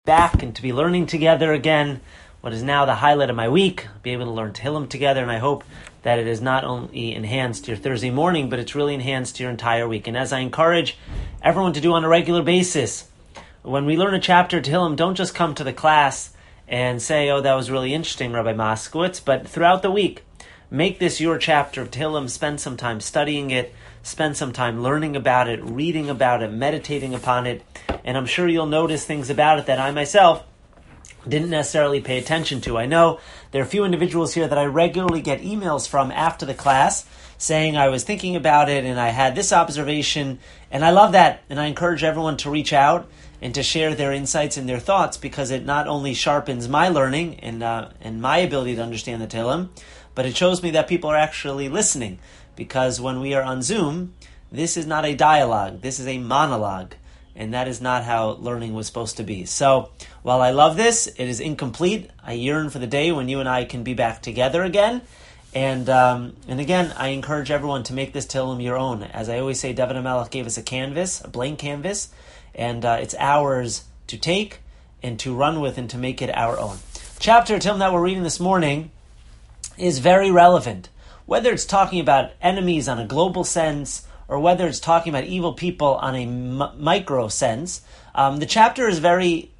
back and to be learning together again what is now the highlight of my week, be able to learn Tehillim together, and I hope that it is not only enhanced your Thursday morning, but it's really enhanced your entire week. And as I encourage everyone to do on a regular basis, when we learn a chapter of Tehillim, don't just come to the class and say, oh, that was really interesting, Rabbi Moskowitz, but throughout the week, make this your chapter of Tehillim, spend some time studying it, spend some time learning about it, reading about it, meditating upon it, and I'm sure you'll notice things about it that I myself didn't necessarily pay attention to. I know there are a few individuals here that I regularly get emails from after the class saying I was thinking about it and I had this observation, and I love that, and I encourage everyone to reach out and to share their insights and their thoughts, because it not only sharpens my learning and my ability to understand the Tehillim, but it shows me that people are actually listening, because when we are on Zoom, this is not a dialogue, this is a monologue. And that is not how learning was supposed to be. So, while I love this, it is incomplete. I yearn for the day when you and I can be back together again. And again, I encourage everyone to make this Tehillim your own. As I always say, David HaMelech gave us a canvas, a blank canvas, and it's ours to take and to run with and to make it our own. Chapter Tehillim that we're reading this morning is very relevant. Whether it's talking about enemies on a global sense, or whether it's talking about evil people on a micro sense, the chapter is very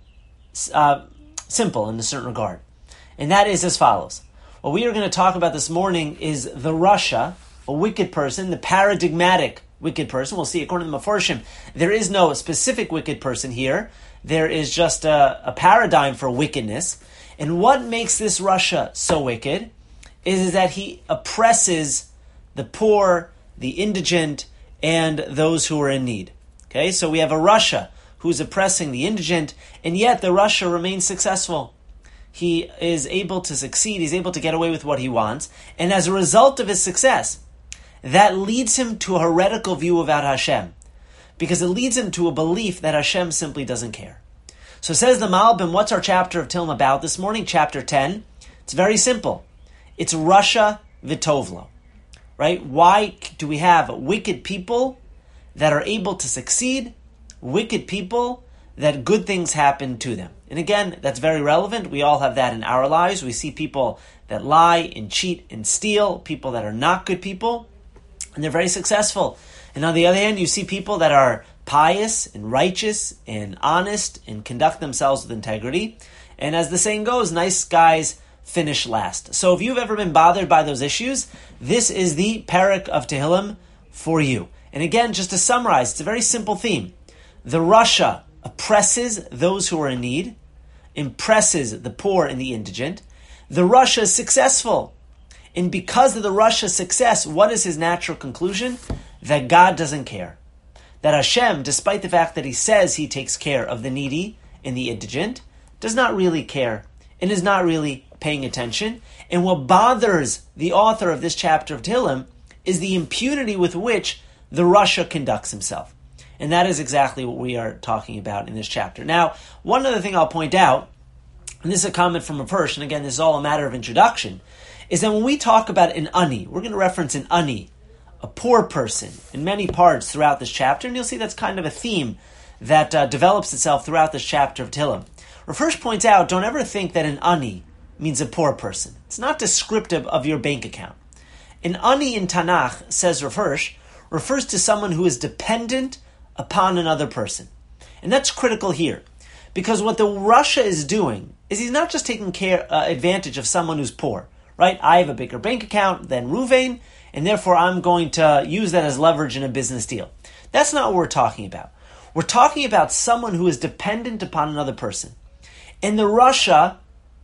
simple in a certain regard. And that is as follows. What we are going to talk about this morning is the Rasha, a wicked person, the paradigmatic wicked person. We'll see, according to the Mefarshim, there is no specific wicked person here. There is just a paradigm for wickedness. And what makes this Rasha so wicked is that he oppresses the poor, the indigent, and those who are in need. Okay, so we have a Rasha who's oppressing the indigent, and yet the Rasha remains successful. He is able to succeed, he's able to get away with what he wants, and as a result of his success, that leads him to a heretical view about Hashem, because it leads him to a belief that Hashem simply doesn't care. So says the Malbim, what's our chapter of Tehillim about this morning? Chapter 10. It's very simple. It's Rasha V'Tovlo. Right? Why do we have wicked people that are able to succeed, wicked people that good things happen to them? And again, that's very relevant. We all have that in our lives. We see people that lie and cheat and steal, people that are not good people, and they're very successful. And on the other hand, you see people that are pious and righteous and honest and conduct themselves with integrity. And as the saying goes, nice guys finish last. So if you've ever been bothered by those issues, this is the parak of Tehillim for you. And again, just to summarize, it's a very simple theme. The Rasha oppresses those who are in need, impresses the poor and the indigent. The Rasha is successful. And because of the Rasha's success, what is his natural conclusion? That God doesn't care. That Hashem, despite the fact that he says he takes care of the needy and the indigent, does not really care and is not really paying attention. And what bothers the author of this chapter of Tehillim is the impunity with which the Rasha conducts himself. And that is exactly what we are talking about in this chapter. Now, one other thing I'll point out, and this is a comment from a person, again, this is all a matter of introduction, is that when we talk about an ani, we're going to reference an ani, a poor person, in many parts throughout this chapter, and you'll see that's kind of a theme that develops itself throughout this chapter of Tehillim. Rav Hirsch points out, don't ever think that an ani means a poor person. It's not descriptive of your bank account. An ani in Tanakh, says Rav Hirsch, refers to someone who is dependent upon another person. And that's critical here. Because what the Rasha is doing is he's not just taking advantage of someone who's poor. Right? I have a bigger bank account than Ruvain, and therefore I'm going to use that as leverage in a business deal. That's not what we're talking about. We're talking about someone who is dependent upon another person. And the Rasha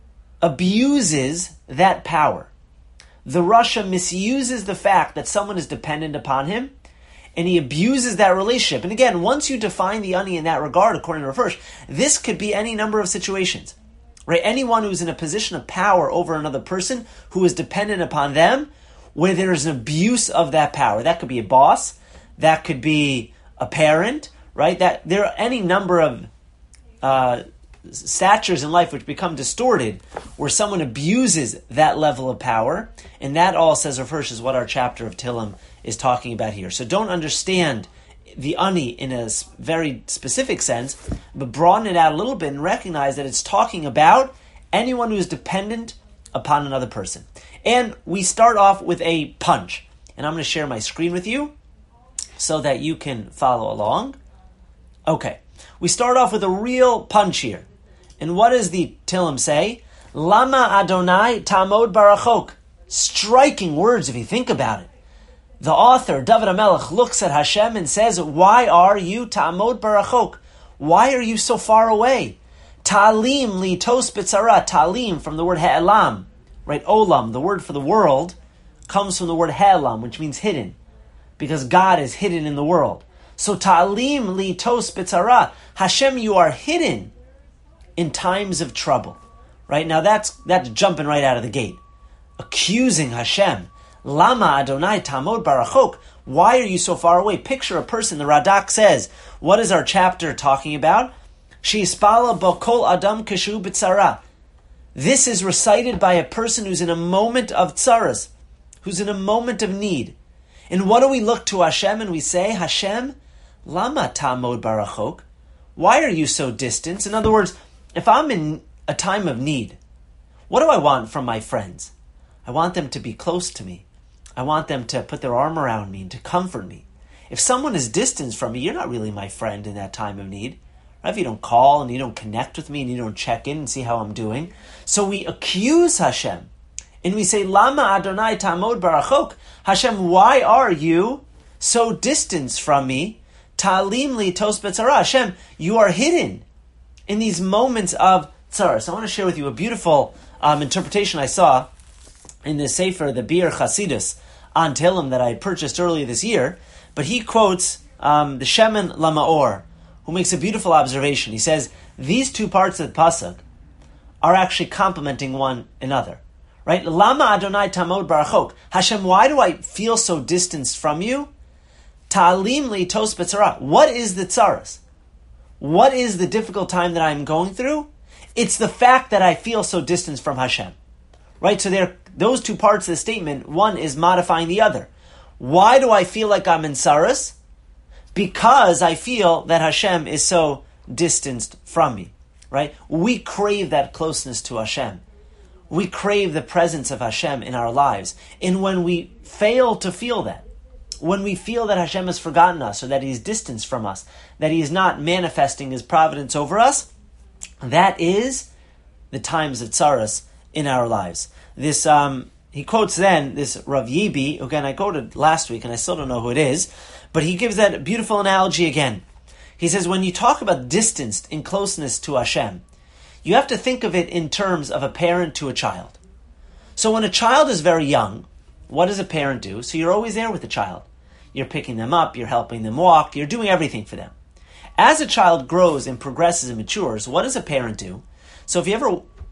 abuses that power. The Rasha misuses the fact that someone is dependent upon him, and he abuses that relationship. And again, once you define the ani in that regard, according to Rav Hirsch, this could be any number of situations. Right? Anyone who's in a position of power over another person who is dependent upon them, where there is an abuse of that power. That could be a boss, that could be a parent, right? That there are any number of statures in life which become distorted, where someone abuses that level of power, and that all, says Rav Hirsch, is what our chapter of Tehillim is talking about here. So don't understand the ani in a very specific sense, but broaden it out a little bit and recognize that it's talking about anyone who's dependent upon another person. And we start off with a punch. And I'm going to share my screen with you so that you can follow along. Okay. We start off with a real punch here. And what does the Tillim say? Lama Adonai Tamod Barachok. Striking words if you think about it. The author, David HaMelech, looks at Hashem and says, why are you Tamod Barachok? Why are you so far away? Talim li tos b'tzara. Talim from the word ha'elam. Right, olam, the word for the world, comes from the word ha'elam, which means hidden. Because God is hidden in the world. So talim li tos b'tzara. Hashem, you are hidden in times of trouble. Right, now that's jumping right out of the gate. Accusing Hashem. Lama Adonai Tamod Barachok. Why are you so far away? Picture a person. The Radak says, what is our chapter talking about? She'ispala b'kol adam kishu b'tzara. This is recited by a person who's in a moment of tzaras, who's in a moment of need. And what do we look to Hashem and we say, Hashem, lama tamod barachok? Why are you so distant? In other words, if I'm in a time of need, what do I want from my friends? I want them to be close to me. I want them to put their arm around me and to comfort me. If someone is distant from me, you're not really my friend in that time of need. Right? If you don't call and you don't connect with me and you don't check in and see how I'm doing. So we accuse Hashem. And we say, Lama Adonai Tamod Barachok. Hashem, why are you so distant from me? Talim li tos b'tzara. Hashem, you are hidden in these moments of tzara. So I want to share with you a beautiful interpretation I saw in the Sefer, the Bir Chasidus, on Tehillim that I had purchased earlier this year. But he quotes the Shemen Lamaor, who makes a beautiful observation. He says, these two parts of the Pasuk are actually complementing one another. Right? Lama Adonai Tamod Barachok. Hashem, why do I feel so distanced from you? Ta'alim li tos b'tzara. What is the tzaras? What is the difficult time that I'm going through? It's the fact that I feel so distant from Hashem. Right? So those two parts of the statement, one is modifying the other. Why do I feel like I'm in tzaras? Because I feel that Hashem is so distanced from me. Right? We crave that closeness to Hashem. We crave the presence of Hashem in our lives. And when we fail to feel that, when we feel that Hashem has forgotten us, or that He's distanced from us, that He is not manifesting His providence over us, that is the times of tzaras in our lives. This, he quotes then this Rav Yibi, again I quoted last week and I still don't know who it is, but he gives that beautiful analogy again. He says, when you talk about distance in closeness to Hashem, you have to think of it in terms of a parent to a child. So when a child is very young, what does a parent do? So you're always there with the child. You're picking them up, you're helping them walk, you're doing everything for them. As a child grows and progresses and matures, what does a parent do? So if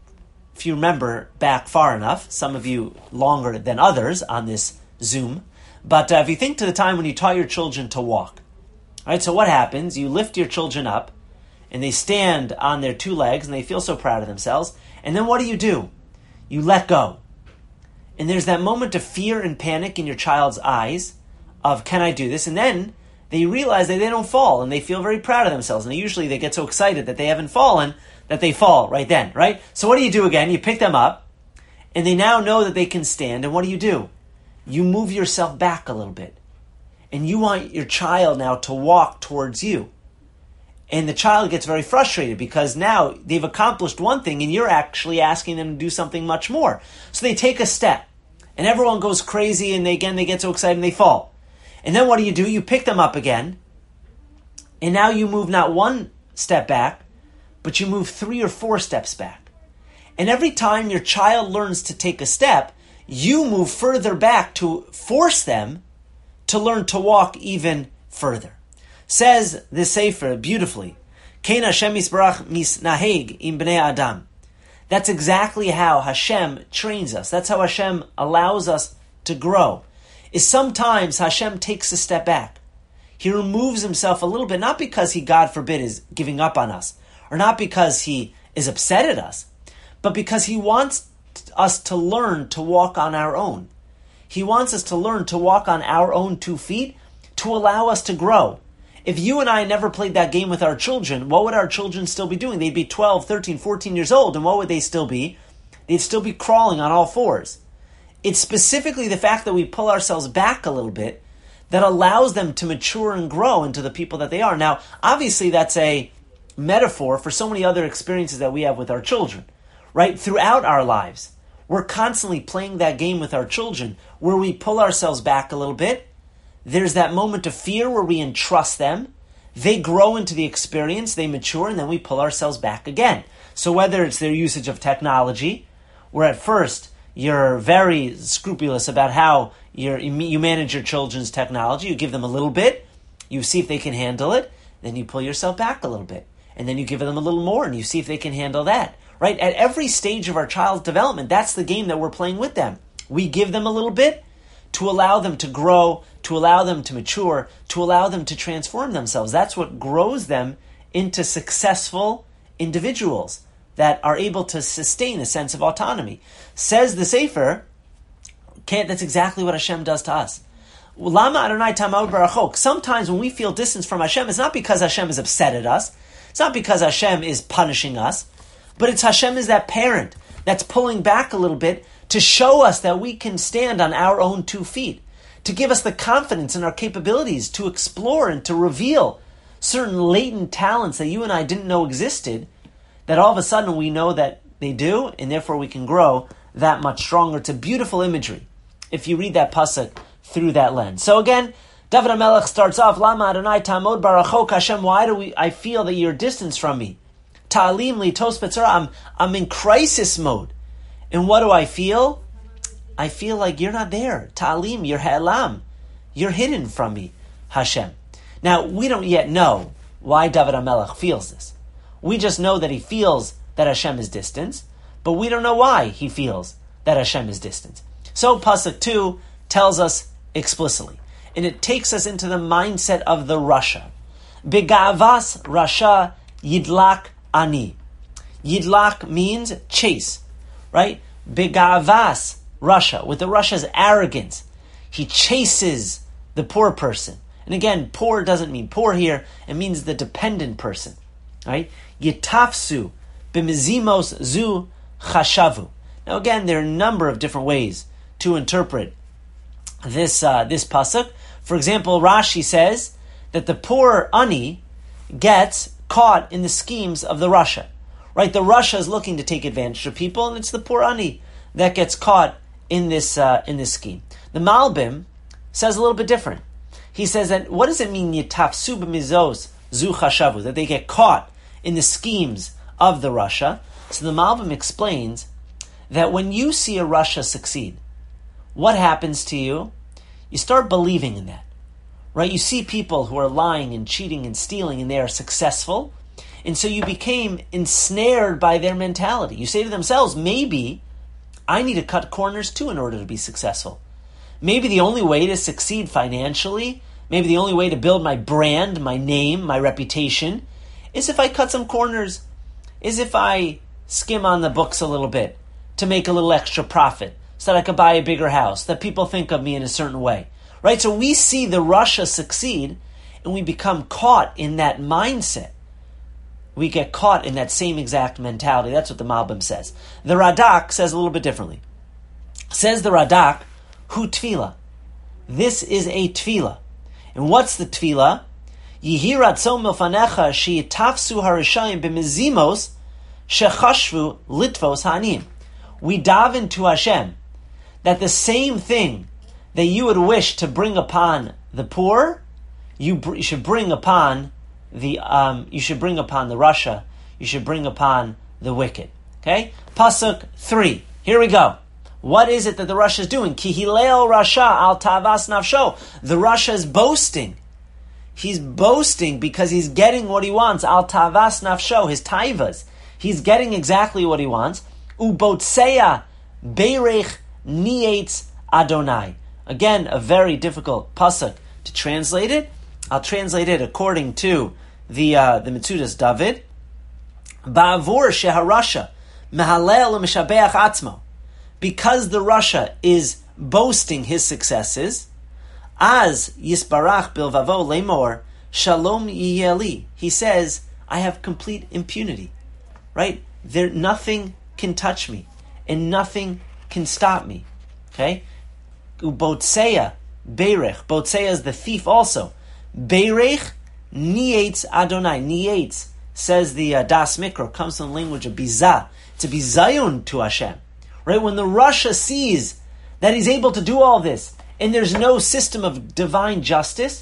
you remember back far enough, some of you longer than others on this Zoom, but if you think to the time when you taught your children to walk, right? So what happens? You lift your children up, and they stand on their two legs, and they feel so proud of themselves. And then what do? You let go. And there's that moment of fear and panic in your child's eyes of, can I do this? And then they realize that they don't fall, and they feel very proud of themselves. And usually they get so excited that they haven't fallen, that they fall right then, right? So what do again? You pick them up, and they now know that they can stand, and what do? You move yourself back a little bit. And you want your child now to walk towards you. And the child gets very frustrated because now they've accomplished one thing and you're actually asking them to do something much more. So they take a step and everyone goes crazy and they get so excited and they fall. And then what do? You pick them up again and now you move not one step back, but you move 3 or 4 steps back. And every time your child learns to take a step, you move further back to force them to learn to walk even further. Says the Sefer beautifully, Kein Hashem Yisbarach misnaheg im bnei Adam. That's exactly how Hashem trains us. That's how Hashem allows us to grow. Is sometimes Hashem takes a step back. He removes himself a little bit, not because he, God forbid, is giving up on us, or not because he is upset at us, but because he wants us to learn to walk on our own. He wants us to learn to walk on our own 2 feet to allow us to grow. If you and I never played that game with our children, what would our children still be doing? They'd be 12, 13, 14 years old, and what would they still be? They'd still be crawling on all fours. It's specifically the fact that we pull ourselves back a little bit that allows them to mature and grow into the people that they are. Now, obviously, that's a metaphor for so many other experiences that we have with our children, right? Throughout our lives, we're constantly playing that game with our children where we pull ourselves back a little bit. There's that moment of fear where we entrust them. They grow into the experience, they mature, and then we pull ourselves back again. So whether it's their usage of technology, where at first you're very scrupulous about how you manage your children's technology, you give them a little bit, you see if they can handle it, then you pull yourself back a little bit. And then you give them a little more and you see if they can handle that. Right? At every stage of our child's development, that's the game that we're playing with them. We give them a little bit to allow them to grow, to allow them to mature, to allow them to transform themselves. That's what grows them into successful individuals that are able to sustain a sense of autonomy. Says the Sefer, that's exactly what Hashem does to us. Sometimes when we feel distance from Hashem, it's not because Hashem is upset at us. It's not because Hashem is punishing us, but it's Hashem is that parent that's pulling back a little bit to show us that we can stand on our own 2 feet, to give us the confidence in our capabilities to explore and to reveal certain latent talents that you and I didn't know existed, that all of a sudden we know that they do, and therefore we can grow that much stronger. It's a beautiful imagery if you read that pasuk through that lens. So again, David HaMelech starts off, Lama Adonai Tamod Barachok Hashem, why I feel that you're distanced from me? Ta'alim li tos betzara, I'm in crisis mode. And what do I feel? I feel like you're not there. Ta'alim, you're ha'elam. You're hidden from me, Hashem. Now, we don't yet know why David HaMelech feels this. We just know that he feels that Hashem is distant, but we don't know why he feels that Hashem is distant. So Pasuk 2 tells us explicitly, and it takes us into the mindset of the Rasha. Begavas Rasha Yidlak Ani. Yidlak means chase, right? Begavas Rasha, with the Rasha's arrogance, he chases the poor person. And again, poor doesn't mean poor here, it means the dependent person, right? Yitafsu b'mizimos zu chashavu. Now again, there are a number of different ways to interpret this pasuk. For example, Rashi says that the poor ani gets caught in the schemes of the Rasha. Right? The Rasha is looking to take advantage of people, and it's the poor ani that gets caught in this scheme. The Malbim says a little bit different. He says that, what does it mean, yitafsu b'mizos zu chashavu, that they get caught in the schemes of the Rasha? So the Malbim explains that when you see a Rasha succeed, what happens to you? You start believing in that, right? You see people who are lying and cheating and stealing, and they are successful, and so you became ensnared by their mentality. You say to themselves, maybe I need to cut corners too in order to be successful. Maybe the only way to succeed financially, maybe the only way to build my brand, my name, my reputation, is if I cut some corners, is if I skim on the books a little bit to make a little extra profit, so that I could buy a bigger house, that people think of me in a certain way. Right? So we see the Rasha succeed, and we become caught in that mindset. We get caught in that same exact mentality. That's what the Malbim says. The Radak says a little bit differently. Says the Radak, Hu Tefillah. This is a Tefillah. And what's the Tefillah? Yihi ratzon milfanecha sheyitafsu harishayim b'mizimos shechashvu litvos ha'anim. We daven to Hashem that the same thing that you would wish to bring upon the poor, you should bring upon the Rasha, you should bring upon the wicked. Okay? Pasuk 3. Here we go. What is it that the Rasha is doing? Ki hilel Rasha al tavas nafsho. The Rasha is boasting. He's boasting because he's getting what he wants. Al tavas nafsho, his taivas. He's getting exactly what he wants. Ubotseya beirech nietz Adonai. Again, a very difficult pasuk to translate it. I'll translate it according to the Metzudas David. Ba'avur sheharasha mehalel u'mishabeach atzmo. Because the Rasha is boasting his successes, as yisbarach bilvavo lemor Shalom yiyeli. He says, I have complete impunity. Right? Nothing can touch me, and nothing can stop me. Okay? Ubotseya, Beirech. Botseya is the thief also. Beirech, nietz Adonai. Nietz, says the Das Mikra, comes from the language of bizah. It's a bizayon to Hashem. Right? When the Rasha sees that he's able to do all this, and there's no system of divine justice,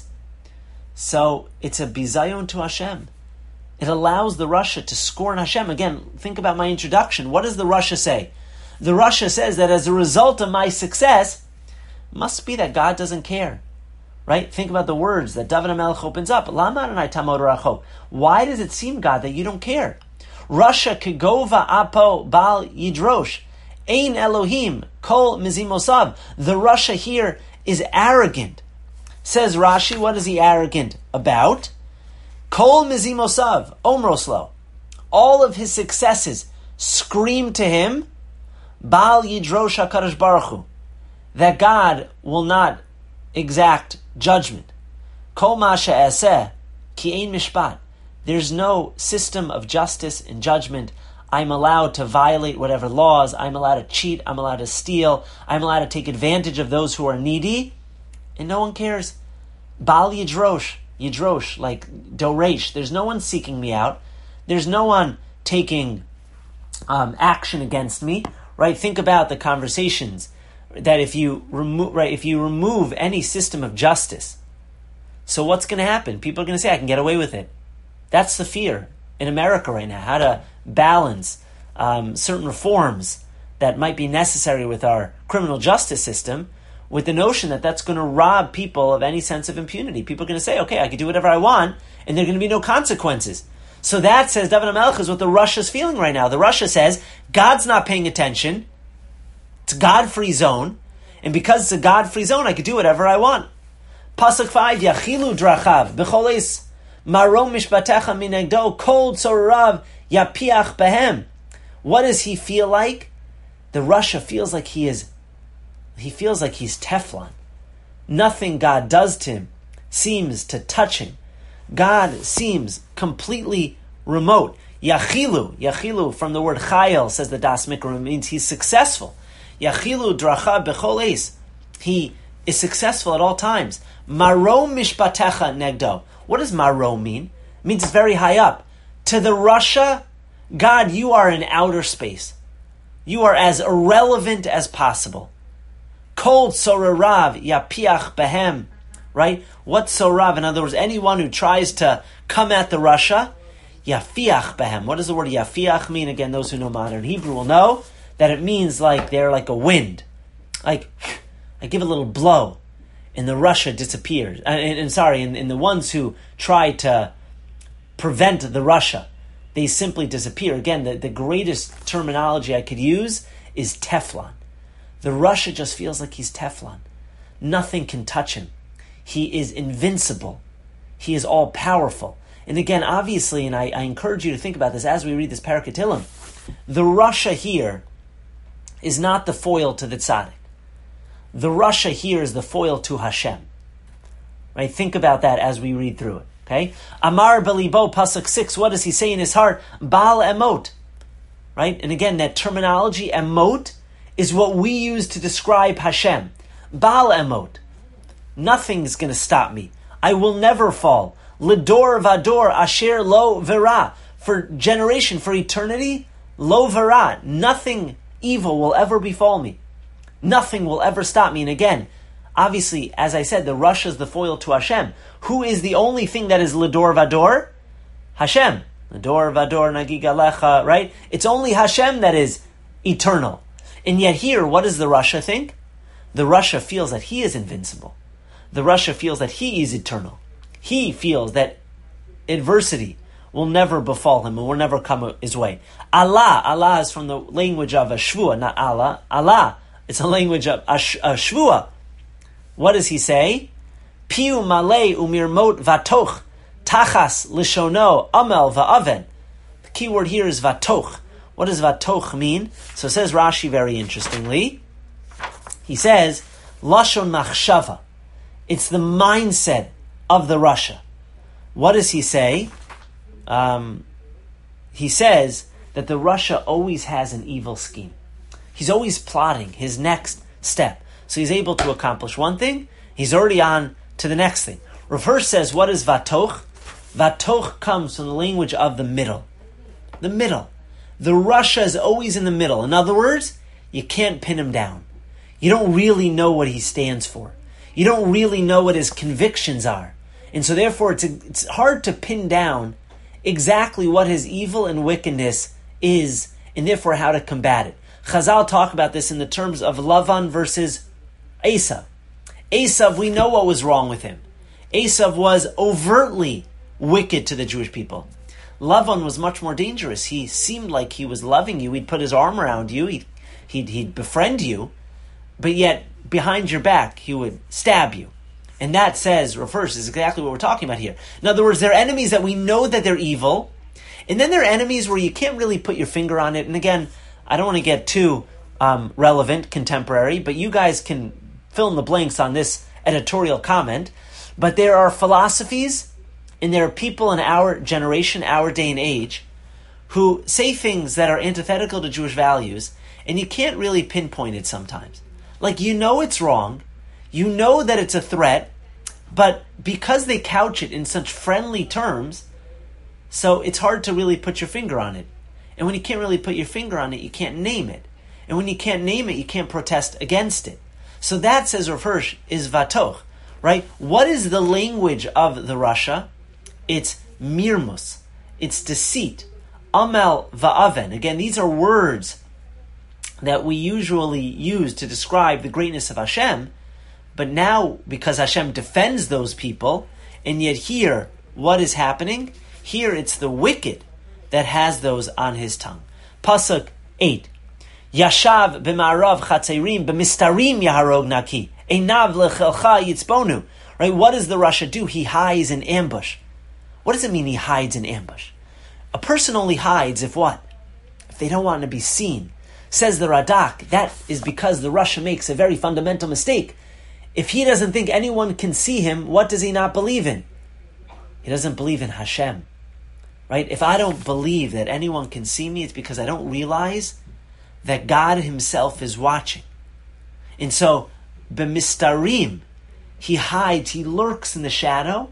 so it's a bizayon to Hashem. It allows the Rasha to scorn Hashem. Again, think about my introduction. What does the Rasha say? The Rasha says that as a result of my success, must be that God doesn't care. Right? Think about the words that David HaMelech opens up. Why does it seem, God, that you don't care? Rasha kegova apo bal yidrosh. Ein Elohim kol mizimosav. The Rasha here is arrogant. Says Rashi, what is he arrogant about? Kol mizimosav, omroslo. All of his successes scream to him, Bal yidrosh HaKadosh Baruch Hu, that God will not exact judgment. Kol ma she'aseh ki ein mishpat. There's no system of justice and judgment. I'm allowed to violate whatever laws. I'm allowed to cheat. I'm allowed to steal. I'm allowed to take advantage of those who are needy. And no one cares. Bal yidrosh, like doresh. There's no one seeking me out. There's no one taking action against me. Right? Think about the conversations that if you remove any system of justice, so what's going to happen? People are going to say, I can get away with it. That's the fear in America right now, how to balance certain reforms that might be necessary with our criminal justice system with the notion that that's going to rob people of any sense of impunity. People are going to say, okay, I can do whatever I want, and there are going to be no consequences. So that, says David HaMelech, is what the Rasha is feeling right now. The Rasha says, God's not paying attention. It's a God-free zone, and because it's a God-free zone, I can do whatever I want. Pasuk 5, Yachilu drachav, b'choles marom mishpatecha minegdo, kol tzorav yapiach behem. What does he feel like? The Rasha feels like he feels like he's Teflon. Nothing God does to him seems to touch him. God seems completely remote. Yachilu from the word chayil, says the Das Mikra, means he's successful. Yachilu dracha bechol eis. He is successful at all times. Maro mishpatecha negdo. What does maro mean? It means it's very high up. To the Rasha, God, you are in outer space. You are as irrelevant as possible. Kol tsorarav yapiach behem. Right? What's sorav? In other words, anyone who tries to come at the Rasha, yafiach behem. What does the word yafiach mean? Again, those who know modern Hebrew will know that it means like they're like a wind. Like, I give a little blow, and the Rasha disappears. And the ones who try to prevent the Rasha, they simply disappear. Again, the greatest terminology I could use is Teflon. The Rasha just feels like he's Teflon. Nothing can touch him. He is invincible. He is all-powerful. And again, obviously, and I encourage you to think about this as we read this Perek Tehillim, the Rasha here is not the foil to the tzaddik. The Rasha here is the foil to Hashem. Right? Think about that as we read through it. Okay? Amar belibo, pasuk 6, what does he say in his heart? Baal emot. Right? And again, that terminology, emot, is what we use to describe Hashem. Baal emot. Nothing's going to stop me. I will never fall. Lidor vador asher lo vera. For generation, for eternity, lo vera. Nothing evil will ever befall me. Nothing will ever stop me. And again, obviously, as I said, the Rasha is the foil to Hashem. Who is the only thing that is lidor vador? Hashem. Lidor vador nagig alecha, right? It's only Hashem that is eternal. And yet here, what does the Rasha think? The Rasha feels that he is invincible. The Rasha feels that he is eternal. He feels that adversity will never befall him and will never come his way. Allah is from the language of a shvua, not Allah. Allah, it's a language of a shvua. What does he say? Piu malei umirmot vatoch, tachas lishono amel va'aven. The key word here is vatoch. What does vatoch mean? So says Rashi very interestingly. He says, lashon machshava. It's the mindset of the Rasha. what does he say? He says that the Russia always has an evil scheme. He's always plotting his next step. So he's able to accomplish one thing, he's already on to the next thing. Rav Hirsch says, what is Vatoch? Vatoch comes from the language of the middle. The middle. The Russia is always in the middle. In other words, you can't pin him down. You don't really know what he stands for. You don't really know what his convictions are. And so therefore it's hard to pin down exactly what his evil and wickedness is, and therefore how to combat it. Chazal talk about this in the terms of Lavan versus Esav. Esav, we know what was wrong with him. Esav was overtly wicked to the Jewish people. Lavan was much more dangerous. He seemed like he was loving you. He'd put his arm around you. He'd befriend you. But yet, behind your back, he would stab you. And that says, refers, is exactly what we're talking about here. In other words, they're enemies that we know that they're evil. And then they're enemies where you can't really put your finger on it. And again, I don't want to get too relevant, contemporary, but you guys can fill in the blanks on this editorial comment. But there are philosophies, and there are people in our generation, our day and age, who say things that are antithetical to Jewish values, and you can't really pinpoint it sometimes. Like, you know it's wrong, you know that it's a threat, but because they couch it in such friendly terms, so it's hard to really put your finger on it. And when you can't really put your finger on it, you can't name it. And when you can't name it, you can't protest against it. So that, says Rav Hirsch, is Vatoch, right? What is the language of the Russia? It's mirmus. It's deceit. Amel va'aven. Again, these are words that we usually use to describe the greatness of Hashem, but now, because Hashem defends those people, and yet here, what is happening? Here it's the wicked that has those on his tongue. Pasuk 8. Yashav b'ma'arav chatzerim b'mistarim yaharog naki. Einav lechelcha yitzbonu. Right? What does the Russia do? He hides in ambush. What does it mean he hides in ambush? A person only hides if what? If they don't want to be seen. Says the Radak, that is because the Russia makes a very fundamental mistake. If he doesn't think anyone can see him, what does he not believe in? He doesn't believe in Hashem. Right? If I don't believe that anyone can see me, it's because I don't realize that God himself is watching. And so, b'mistarim, he hides, he lurks in the shadow,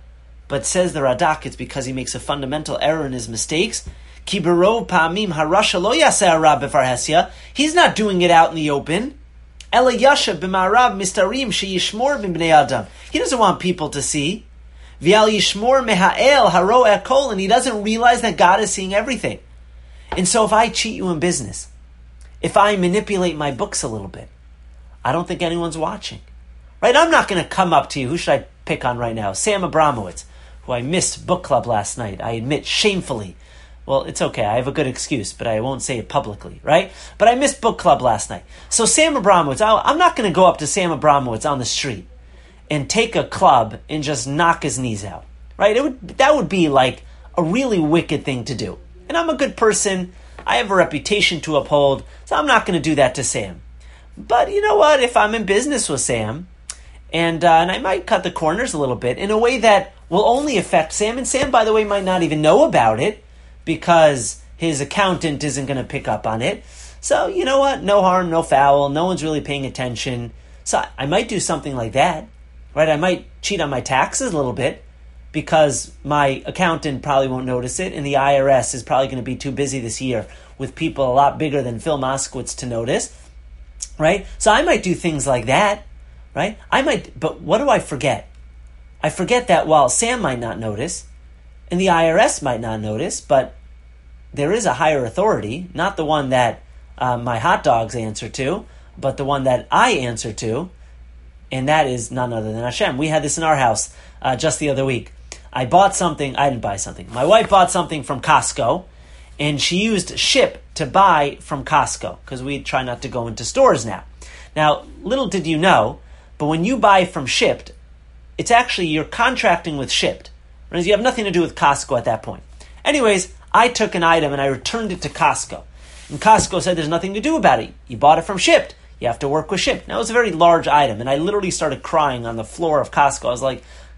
but says the Radak, it's because he makes a fundamental error in his mistakes. Ki b'rov pa'amim harasha lo yaseh hara b'farhesya. He's not doing it out in the open. Ela yashav b'ma'arav mistarim sheyishmor b'bnei adam. He doesn't want people to see. V'al yishmor meha'el haro ekol, and he doesn't realize that God is seeing everything. And so if I cheat you in business, if I manipulate my books a little bit, I don't think anyone's watching. Right? I'm not going to come up to you. Who should I pick on right now? Sam Abramowitz, who I missed book club last night. I admit, shamefully. Well, it's okay. I have a good excuse, but I won't say it publicly, right? But I missed book club last night. So Sam Abramowitz, I'm not going to go up to Sam Abramowitz on the street and take a club and just knock his knees out, right? That would be like a really wicked thing to do. And I'm a good person. I have a reputation to uphold, so I'm not going to do that to Sam. But you know what? If I'm in business with Sam, and I might cut the corners a little bit in a way that will only affect Sam, and Sam, by the way, might not even know about it because his accountant isn't going to pick up on it. So, you know what? No harm, no foul. No one's really paying attention. So I might do something like that, right? I might cheat on my taxes a little bit because my accountant probably won't notice it, and the IRS is probably going to be too busy this year with people a lot bigger than Phil Moskowitz to notice, right? So I might do things like that, right? But what do I forget? I forget that while Sam might not notice, and the IRS might not notice, but there is a higher authority, not the one that my hot dogs answer to, but the one that I answer to, and that is none other than Hashem. We had this in our house just the other week. I didn't buy something. My wife bought something from Costco, and she used Ship to buy from Costco, because we try not to go into stores now. Now, little did you know, but when you buy from Shipped, it's actually, you're contracting with Shipped. You have nothing to do with Costco at that point. Anyways, I took an item and I returned it to Costco. And Costco said there's nothing to do about it. You bought it from Shipped. You have to work with Shipped. Now, it was a very large item, and I literally started crying on the floor of Costco. I was like,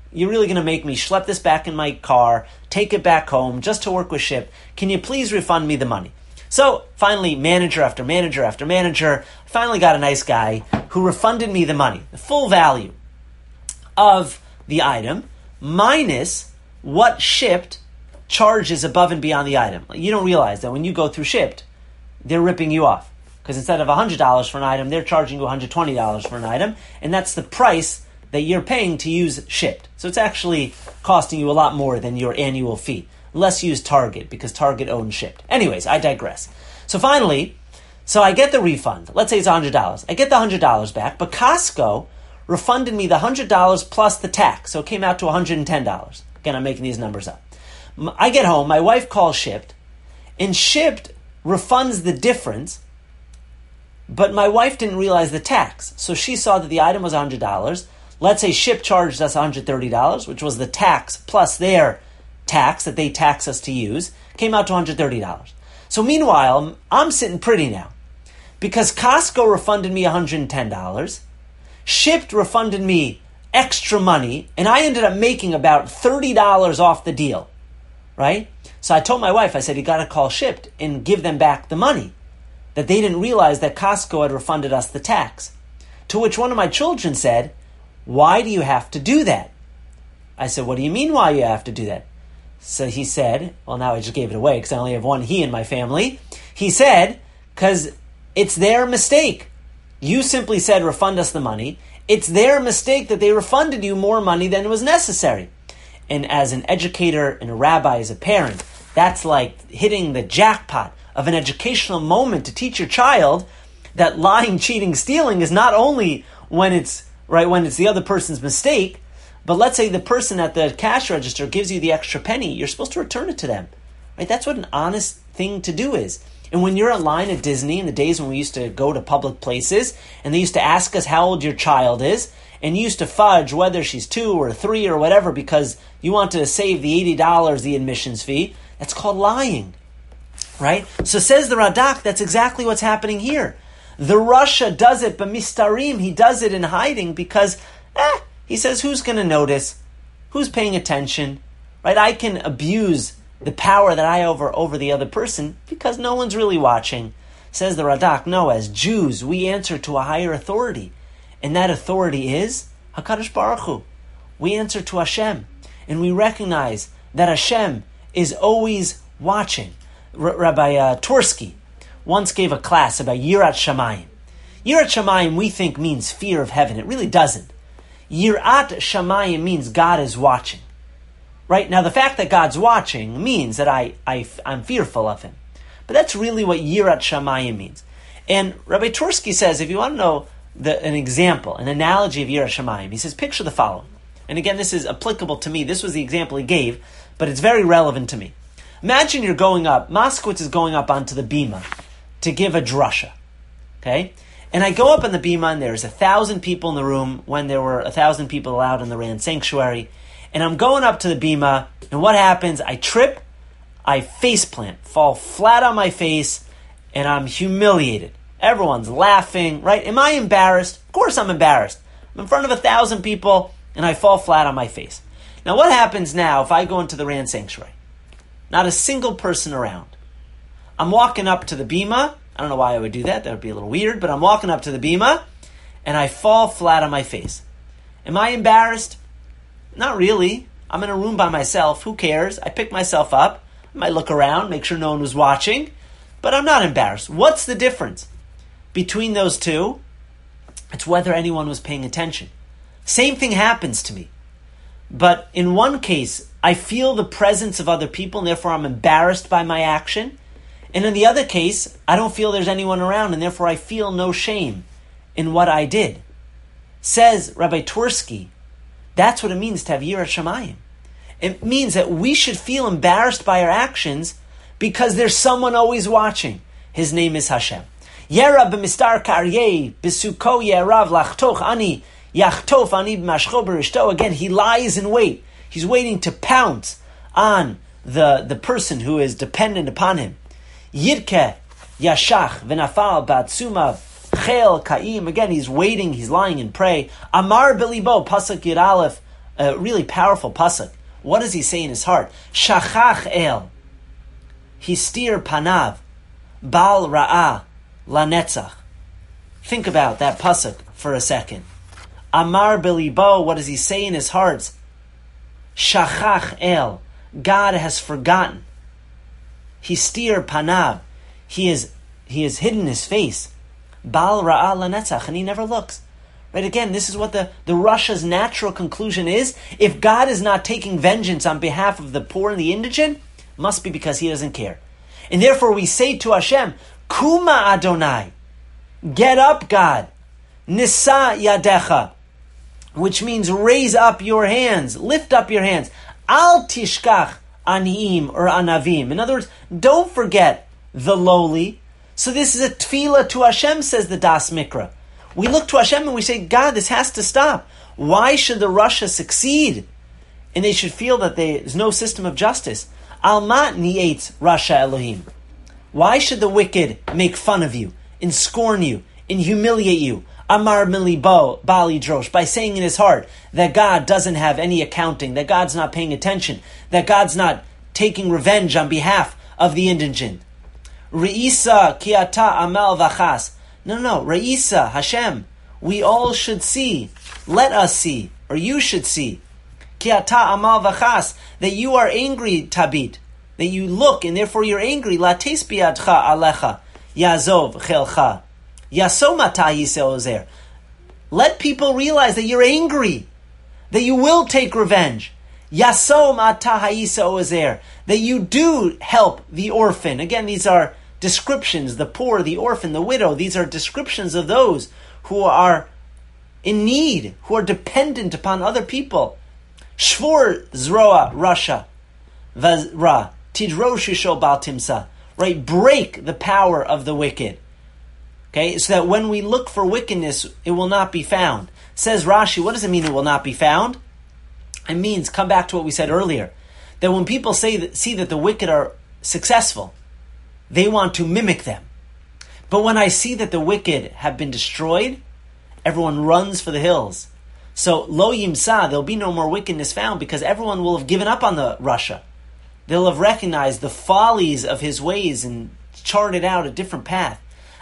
you're really going to make me schlep this back in my car, take it back home just to work with Shipt. Can you please refund me the money? So finally, manager after manager after manager, finally got a nice guy who refunded me the money, the full value of the item, minus what Shipt charges above and beyond the item. You don't realize that when you go through Shipt, they're ripping you off. Because instead of $100 for an item, they're charging you $120 for an item, and that's the price that you're paying to use Shipt. So it's actually costing you a lot more than your annual fee. Let's use Target, because Target owns Shipt. Anyways, I digress. So finally, I get the refund. Let's say it's $100. I get the $100 back, but Costco refunded me the $100 plus the tax, so it came out to $110. Again, I'm making these numbers up. I get home, my wife calls Shipt, and Shipt refunds the difference, but my wife didn't realize the tax. So she saw that the item was $100. Let's say Shipt charged us $130, which was the tax plus their tax that they tax us to use, came out to $130. So meanwhile, I'm sitting pretty now, because Costco refunded me $110, Shipt refunded me extra money, and I ended up making about $30 off the deal, right? So I told my wife, I said, you got to call Shipt and give them back the money, that they didn't realize that Costco had refunded us the tax. To which one of my children said, why do you have to do that? I said, what do you mean why you have to do that? So he said, well, now I just gave it away because I only have one he in my family. He said, because it's their mistake. You simply said, refund us the money. It's their mistake that they refunded you more money than was necessary. And as an educator and a rabbi, as a parent, that's like hitting the jackpot of an educational moment to teach your child that lying, cheating, stealing is not only when it's the other person's mistake, but let's say the person at the cash register gives you the extra penny, you're supposed to return it to them. Right? That's what an honest thing to do is. And when you're in line at Disney, in the days when we used to go to public places, and they used to ask us how old your child is, and you used to fudge whether she's 2 or 3 or whatever because you wanted to save the $80, the admissions fee, that's called lying. Right? So says the Radak, that's exactly what's happening here. The Russia does it, but mistarim, he does it in hiding because, he says, who's going to notice? Who's paying attention? Right? I can abuse the power that I have over the other person because no one's really watching. Says the Radak, no, as Jews, we answer to a higher authority. And that authority is HaKadosh Baruch Hu. We answer to Hashem. And we recognize that Hashem is always watching. Rabbi Tursky once gave a class about Yirat Shamayim. Yirat Shamayim we think means fear of heaven. It really doesn't. Yirat Shamayim means God is watching. Right? Now the fact that God's watching means that I'm fearful of Him. But that's really what Yirat Shamayim means. And Rabbi Tursky says, if you want to know an example, an analogy of Yirat Shamayim, he says, picture the following. And again, this is applicable to me. This was the example he gave, but it's very relevant to me. Imagine you're going up, Moskowitz is going up onto the bima to give a drasha. Okay? And I go up on the bima and there's 1,000 people in the room when there were 1,000 people allowed in the Rand Sanctuary. And I'm going up to the bima, and what happens? I trip, I faceplant, fall flat on my face, and I'm humiliated. Everyone's laughing, right? Am I embarrassed? Of course I'm embarrassed. I'm in front of 1,000 people, and I fall flat on my face. Now what happens now if I go into the Rand Sanctuary? Not a single person around. I'm walking up to the bima. I don't know why I would do that. That would be a little weird, but I'm walking up to the bima, and I fall flat on my face. Am I embarrassed? Not really. I'm in a room by myself. Who cares? I pick myself up. I might look around, make sure no one was watching, but I'm not embarrassed. What's the difference between those two? It's whether anyone was paying attention. Same thing happens to me. But in one case, I feel the presence of other people, and therefore I'm embarrassed by my action. And in the other case, I don't feel there's anyone around, and therefore I feel no shame in what I did. Says Rabbi Tursky, that's what it means to have Yirat Shamayim. It means that we should feel embarrassed by our actions because there's someone always watching. His name is Hashem. Yera b'mistar karyeh b'suko yerav lachtoch ani yachtof ani b'mashcho b'rishto. Again, he lies in wait. He's waiting to pounce on the person who is dependent upon him. Yirke yashach v'nafal ba'tzuma chel ka'im. Again, he's waiting, he's lying in pray. Amar belibo, pasuk Yud Aleph a really powerful pasuk. What does he say in his heart? Shachach el, histir panav, bal ra'ah, lanetzach. Think about that pasuk for a second. Amar belibo, what does he say in his heart? Shachach el, God has forgotten. Histir panav, he has hidden his face. Bal ra'ah lanetzach, and he never looks. Right, again, this is what the Russia's natural conclusion is. If God is not taking vengeance on behalf of the poor and the indigent, must be because he doesn't care. And therefore we say to Hashem, Kuma Adonai, get up, God. Nisa yadecha, which means raise up your hands, lift up your hands. Al tishkach aniim or anavim. In other words, don't forget the lowly. So this is a tefillah to Hashem, says the Das Mikra. We look to Hashem and we say, God, this has to stop. Why should the Russia succeed? And they should feel that there's no system of justice. Alma ni'etz Rasha Elohim. Why should the wicked make fun of you, and scorn you, and humiliate you? Amar milibo bali drosh, by saying in his heart that God doesn't have any accounting, that God's not paying attention, that God's not taking revenge on behalf of the indigent. Re'isa kiata amal vachas. No, Re'isa, Hashem, we all should see, let us see, or you should see, Ki ata amal v'chas, that you are angry, Tabit, that you look, and therefore you're angry, La tes biadcha alecha, Yazov chelcha, Yasomata yiseh ozer. Let people realize that you're angry, that you will take revenge, Yasom ata hayiseh ozer, that you do help the orphan. Again, these are descriptions, the poor, the orphan, the widow. These are descriptions of those who are in need, who are dependent upon other people. Shvor zroa Russia, vazra tidroshisho bal timsa. Right, break the power of the wicked. Okay, so that when we look for wickedness, it will not be found. Says Rashi, what does it mean it will not be found? It means, come back to what we said earlier, that when people see that the wicked are successful, they want to mimic them. But when I see that the wicked have been destroyed, everyone runs for the hills. So, lo yimsa, there'll be no more wickedness found because everyone will have given up on the Russia. They'll have recognized the follies of his ways and charted out a different path.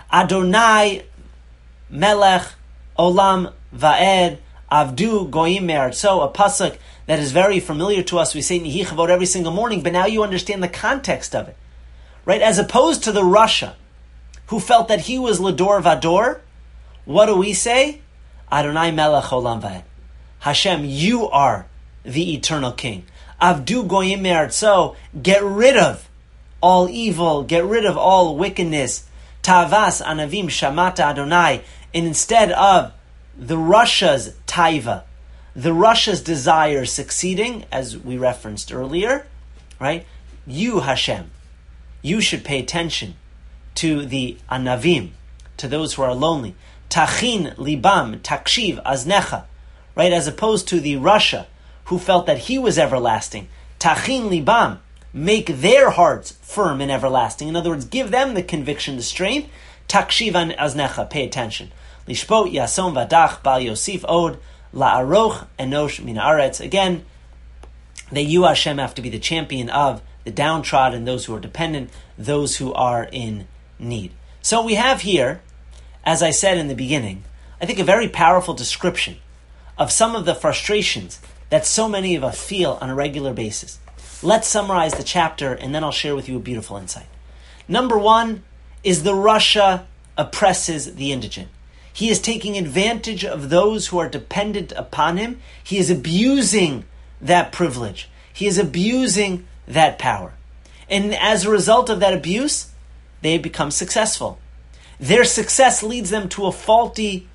Adonai melech olam va'ed avdu goyim me'artso, a pasuk that is very familiar to us. We say Nihi Chavod every single morning, but now you understand the context of it. Right, as opposed to the Russia, who felt that he was Lador Vador, what do we say? Adonai Melech Olam Va'ed. Hashem, you are the eternal King. Avdu Goyim Me'artso, get rid of all evil, get rid of all wickedness. Tavas Anavim Shamata Adonai, and instead of the Russia's taiva, the Russia's desire succeeding, as we referenced earlier, right? You, Hashem, you should pay attention to the anavim, to those who are lonely. Tachin libam, takshiv aznecha, right? As opposed to the Russia, who felt that he was everlasting. Tachin libam, make their hearts firm and everlasting. In other words, give them the conviction, the strength. Takshiv aznecha, pay attention. Lishpot yasom vadach bal yosif od la'aroch enosh min haaretz. Again, that you, Hashem, have to be the champion of the downtrodden, those who are dependent, those who are in need. So we have here, as I said in the beginning, I think a very powerful description of some of the frustrations that so many of us feel on a regular basis. Let's summarize the chapter, and then I'll share with you a beautiful insight. Number one is the Russia oppresses the indigent. He is taking advantage of those who are dependent upon him. He is abusing that privilege. He is abusing that power. And as a result of that abuse, they become successful. Their success leads them to a faulty,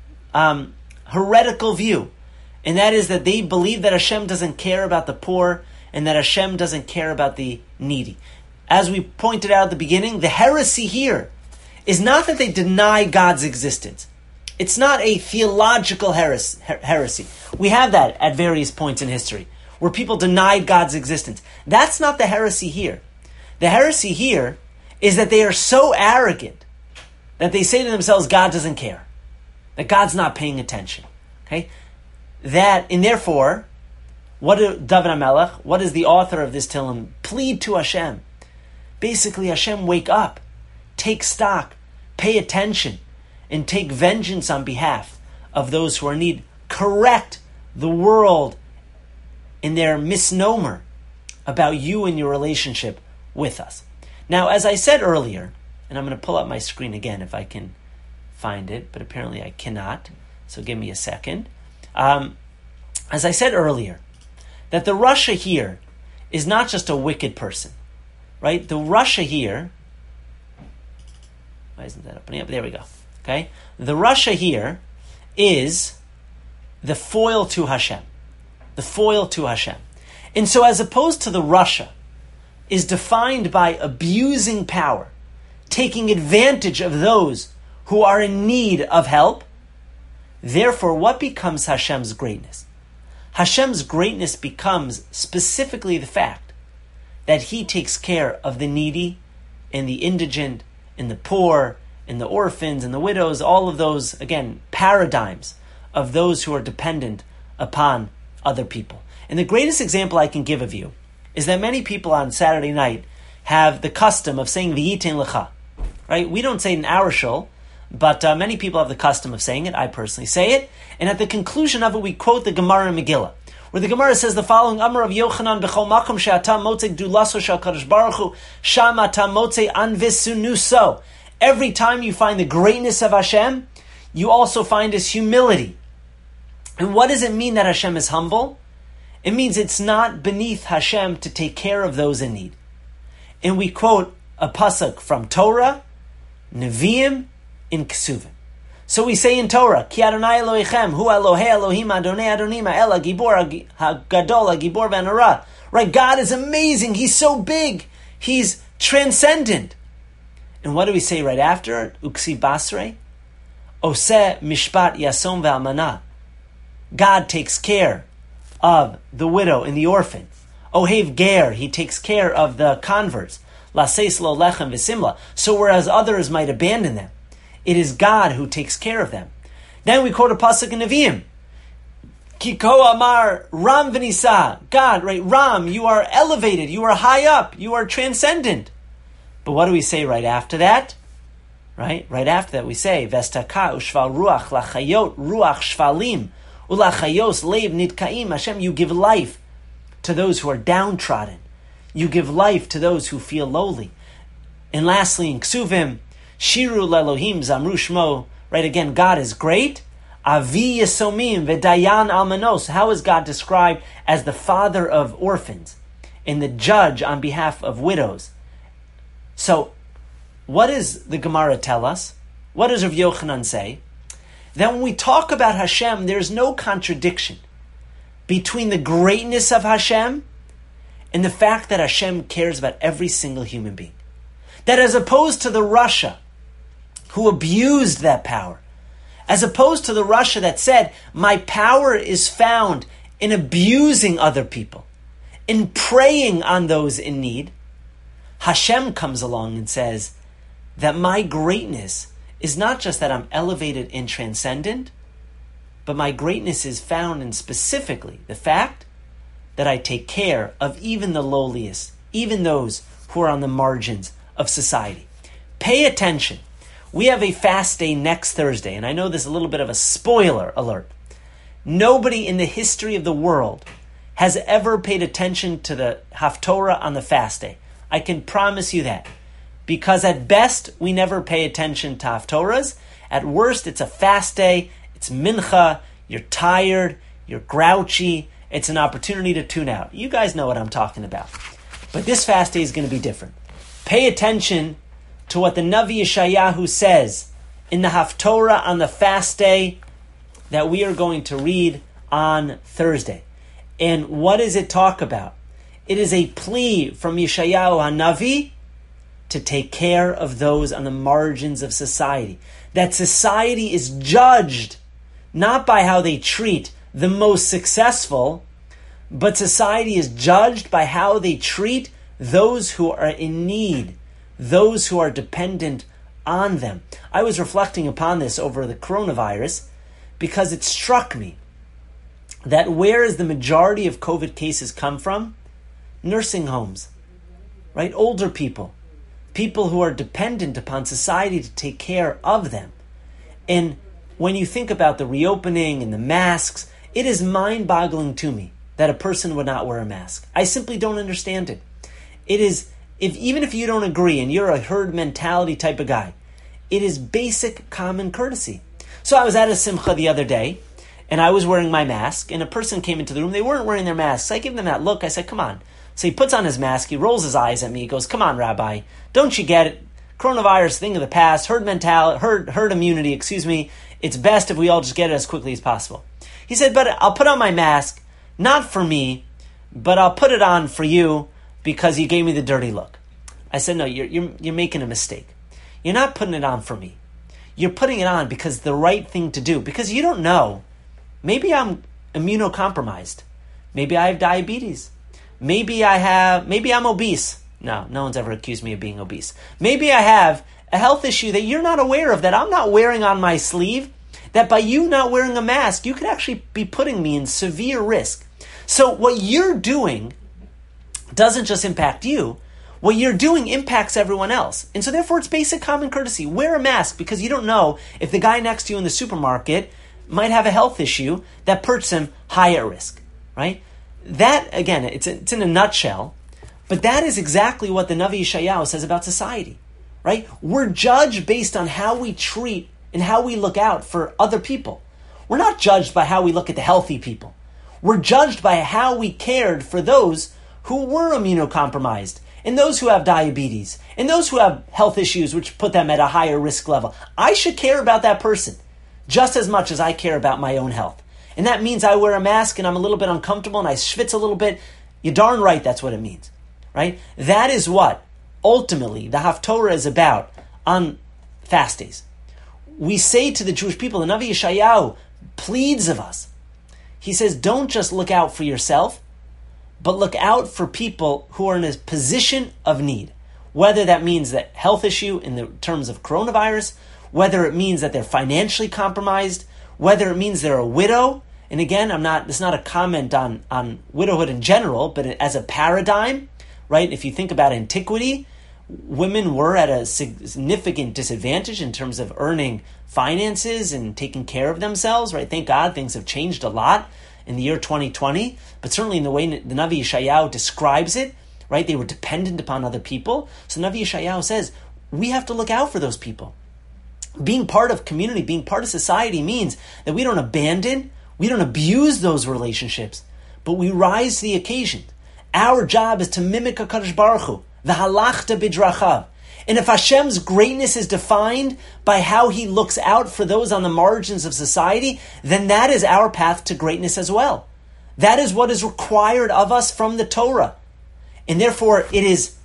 heretical view. And that is that they believe that Hashem doesn't care about the poor and that Hashem doesn't care about the needy. As we pointed out at the beginning, the heresy here is not that they deny God's existence. It's not a theological heresy. We have that at various points in history, where people denied God's existence. That's not the heresy here. The heresy here is that they are so arrogant that they say to themselves, God doesn't care, that God's not paying attention. Okay? And therefore, What did David HaMelech, what is the author of this Tehillim, plead to Hashem? Basically, Hashem, wake up, take stock, pay attention, and take vengeance on behalf of those who are in need. Correct the world in their misnomer about you and your relationship with us. Now, as I said earlier, and I'm going to pull up my screen again if I can find it, but apparently I cannot, so give me a second. As I said earlier, that the Rasha here is not just a wicked person, right? The Rasha here, why isn't that opening up? There we go. Okay, the Rasha here is the foil to Hashem, the foil to Hashem, and so as opposed to the Rasha, is defined by abusing power, taking advantage of those who are in need of help. Therefore, what becomes Hashem's greatness? Hashem's greatness becomes specifically the fact that He takes care of the needy and the indigent and the poor and the orphans and the widows, all of those, again, paradigms of those who are dependent upon other people. And the greatest example I can give of you is that many people on Saturday night have the custom of saying V'yitein lecha, right? We don't say it in our shul, but many people have the custom of saying it. I personally say it. And at the conclusion of it, we quote the Gemara in Megillah, where the Gemara says the following, Amar of Yochanan b'chol makom she'atam motzei gdulaso shel Kadosh Baruch Hu, sham atam motzei anvisunuso. Every time you find the greatness of Hashem, you also find His humility. And what does it mean that Hashem is humble? It means it's not beneath Hashem to take care of those in need. And we quote a pasuk from Torah, Nevi'im, in Kesuvim. So we say in Torah, Ki Adonai Elohechem, Hu Elohei Elohim Adonai Adonima, Ela Gibor HaGadol HaGibor VeHanora. Right, God is amazing. He's so big. He's transcendent. And what do we say right after? Uksi Basrei, Oseh Mishpat Yasom VeAlmana. God takes care of the widow and the orphan. Ohev Ger, He takes care of the converts. Laseis Lo Lechem V'Simla. So whereas others might abandon them, it is God who takes care of them. Then we quote a pasuk in Nevi'im. Kiko Amar Ram V'Nisa. God, right? Ram, you are elevated, you are high up, you are transcendent. But what do we say right after that? Right after that we say Vestaka Ushval Ruach Lachayot Ruach Shvalim Ulachayos Leib Nitkaim. Hashem, you give life to those who are downtrodden. You give life to those who feel lowly. And lastly, in Ksuvim, Shiru Lelohim Zamru Shmo. Right, again, God is great. Avi Yesomim V'Dayan Almanos. How is God described as the father of orphans and the judge on behalf of widows? So, what does the Gemara tell us? What does Rav Yochanan say? That when we talk about Hashem, there's no contradiction between the greatness of Hashem and the fact that Hashem cares about every single human being. That as opposed to the Rasha who abused that power, as opposed to the Rasha that said, my power is found in abusing other people, in preying on those in need, Hashem comes along and says that my greatness is not just that I'm elevated and transcendent, but my greatness is found in specifically the fact that I take care of even the lowliest, even those who are on the margins of society. Pay attention. We have a fast day next Thursday, and I know this is a little bit of a spoiler alert. Nobody in the history of the world has ever paid attention to the Haftorah on the fast day. I can promise you that. Because at best, we never pay attention to Haftorahs. At worst, it's a fast day, it's mincha, you're tired, you're grouchy, it's an opportunity to tune out. You guys know what I'm talking about. But this fast day is going to be different. Pay attention to what the Navi Yeshayahu says in the Haftorah on the fast day that we are going to read on Thursday. And what does it talk about? It is a plea from Yeshayahu HaNavi to take care of those on the margins of society. That society is judged not by how they treat the most successful, but society is judged by how they treat those who are in need, those who are dependent on them. I was reflecting upon this over the coronavirus because it struck me that where is the majority of COVID cases come from? Nursing homes, right? Older people, people who are dependent upon society to take care of them. And when you think about the reopening and the masks, it is mind-boggling to me that a person would not wear a mask. I simply don't understand it. It is, even if you don't agree and you're a herd mentality type of guy, it is basic common courtesy. So I was at a simcha the other day, and I was wearing my mask, and a person came into the room. They weren't wearing their masks. I gave them that look. I said, come on. So he puts on his mask. He rolls his eyes at me. He goes, come on, Rabbi. Don't you get it? Coronavirus, thing of the past. Herd mentality, herd immunity, It's best if we all just get it as quickly as possible. He said, but I'll put on my mask, not for me, but I'll put it on for you because you gave me the dirty look. I said, no, you're making a mistake. You're not putting it on for me. You're putting it on because it's the right thing to do. Because you don't know. Maybe I'm immunocompromised. Maybe I have diabetes. Maybe I'm obese. No one's ever accused me of being obese. Maybe I have a health issue that you're not aware of, that I'm not wearing on my sleeve, that by you not wearing a mask, you could actually be putting me in severe risk. So what you're doing doesn't just impact you. What you're doing impacts everyone else. And so therefore it's basic common courtesy. Wear a mask because you don't know if the guy next to you in the supermarket might have a health issue that puts him high at risk, right? That, again, it's in a nutshell, but that is exactly what the Navi Yeshayahu says about society, right? We're judged based on how we treat and how we look out for other people. We're not judged by how we look at the healthy people. We're judged by how we cared for those who were immunocompromised, and those who have diabetes, and those who have health issues which put them at a higher risk level. I should care about that person just as much as I care about my own health. And that means I wear a mask and I'm a little bit uncomfortable and I schwitz a little bit. You're darn right that's what it means, right? That is what, ultimately, the Haftorah is about on fast days. We say to the Jewish people, the Navi Yeshayahu pleads of us. He says, don't just look out for yourself, but look out for people who are in a position of need. Whether that means that health issue in the terms of coronavirus, whether it means that they're financially compromised, whether it means they're a widow. And again, it's not a comment on widowhood in general, but as a paradigm, right? If you think about antiquity, women were at a significant disadvantage in terms of earning finances and taking care of themselves, right? Thank God things have changed a lot in the year 2020, but certainly in the way the Navi Yeshayahu describes it, right? They were dependent upon other people. So Navi Yeshayahu says, we have to look out for those people. Being part of community, being part of society means that we don't abandon, we don't abuse those relationships, but we rise to the occasion. Our job is to mimic HaKadosh Baruch Hu, v'halachta bidrachav. And if Hashem's greatness is defined by how He looks out for those on the margins of society, then that is our path to greatness as well. That is what is required of us from the Torah. And therefore, it is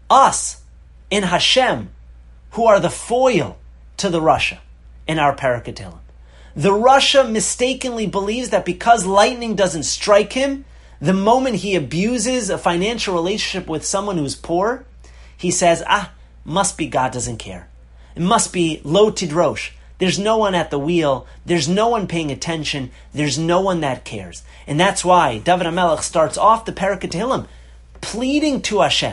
us and Hashem who are the foil to the Rasha in our Perek HaTehillim. The Rasha mistakenly believes that because lightning doesn't strike him, the moment he abuses a financial relationship with someone who's poor, he says, must be God doesn't care. It must be lo tidrosh. There's no one at the wheel. There's no one paying attention. There's no one that cares. And that's why David HaMelech starts off the Perek HaTehillim pleading to Hashem.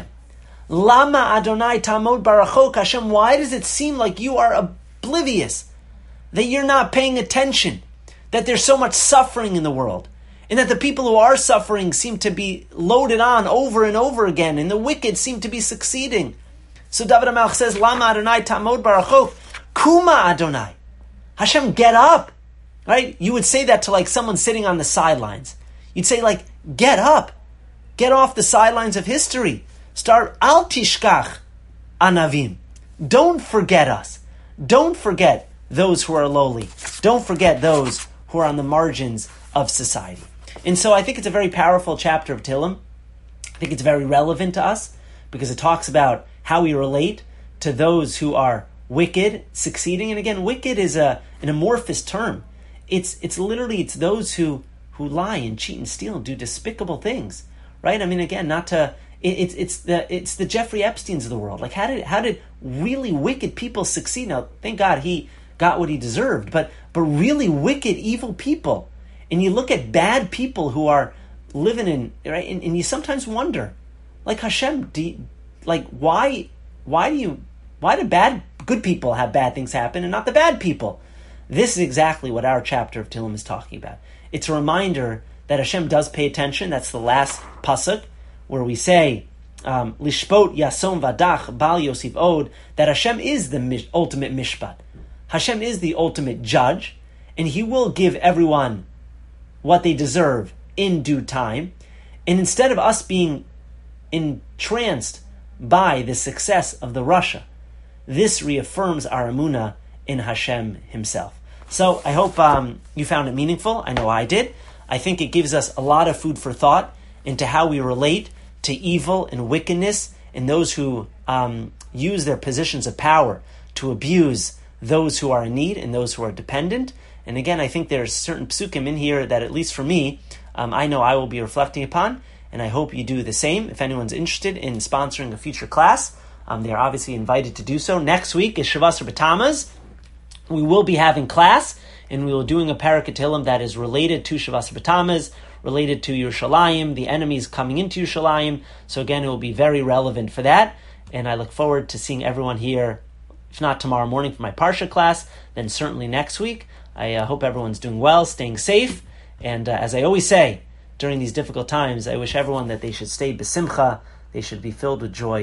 Lama Adonai tamod barachok. Hashem, why does it seem like you are oblivious? That you're not paying attention? That there's so much suffering in the world? And that the people who are suffering seem to be loaded on over and over again, and the wicked seem to be succeeding. So David HaMelech says, Lama Adonai tamod barachok. Kuma Adonai. Hashem, get up. Right? You would say that to like someone sitting on the sidelines. You'd say like, get up. Get off the sidelines of history. Start al tishkach anavim. Don't forget us. Don't forget those who are lowly. Don't forget those who are on the margins of society. And so I think it's a very powerful chapter of Tehillim. I think it's very relevant to us because it talks about how we relate to those who are wicked, succeeding. And again, wicked is an amorphous term. It's those who lie and cheat and steal and do despicable things, right? I mean, again, it's the Jeffrey Epsteins of the world. Like, how did really wicked people succeed? Now, thank God he got what he deserved, but really wicked, evil people. and you look at bad people who are living in, right, and you sometimes wonder, like Hashem, why do good people have bad things happen and not the bad people? This is exactly what our chapter of Tehillim is talking about. It's a reminder that Hashem does pay attention. That's the last pasuk where we say, Lishpot Yasom Vadach Bal Yosif Od, that Hashem is the ultimate mishpat. Hashem is the ultimate judge, and He will give everyone what they deserve in due time. And instead of us being entranced by the success of the Russia, this reaffirms our emunah in Hashem Himself. So I hope you found it meaningful. I know I did. I think it gives us a lot of food for thought into how we relate to evil and wickedness and those who use their positions of power to abuse those who are in need and those who are dependent. And again, I think there's certain psukim in here that, at least for me, I know I will be reflecting upon, and I hope you do the same. If anyone's interested in sponsoring a future class, they are obviously invited to do so. Next week is Shavasar B'Tamuz. We will be having class, and we will be doing a parak Tehillim that is related to Shavasar B'Tamuz, related to Yerushalayim, the enemies coming into Yerushalayim. So again, it will be very relevant for that, and I look forward to seeing everyone here, if not tomorrow morning for my Parsha class, then certainly next week. I hope everyone's doing well, staying safe, and as I always say, during these difficult times, I wish everyone that they should stay besimcha, they should be filled with joy.